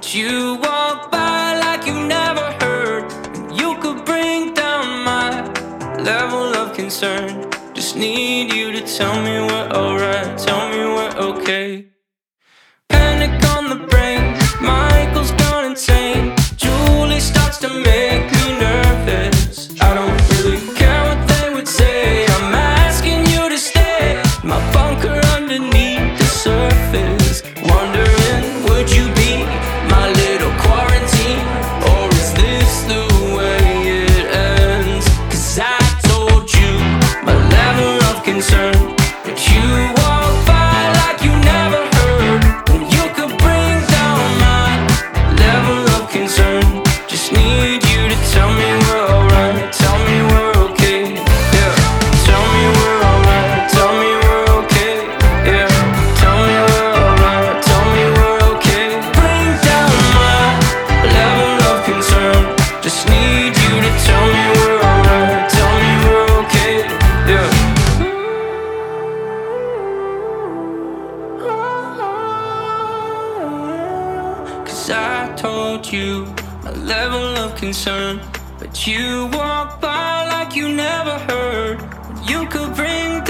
but you walk by like you never heard. And you could bring down my level of concern. Just need you to tell me we're alright, tell me we're okay. Panic on the brain, Michael's gone insane. Julie starts to make me nervous. I don't really care what they would say. I'm asking you to stay. My bunker underneath the surface. Wondering, would you be my little quarantine? Or is this the way it ends? 'Cause I told you my level of concern, but you walk by like you never heard. And you could bring down my level of concern. Just need you to tell me we're alright, tell me we're okay, yeah. Tell me we're alright, tell me we're okay, yeah. Tell me we're alright, tell me we're okay. Bring down my level of concern. Just need you to tell me we're alright, tell me we're okay, yeah. 'Cause I told you my level of concern, but you walk by like you never heard. You could bring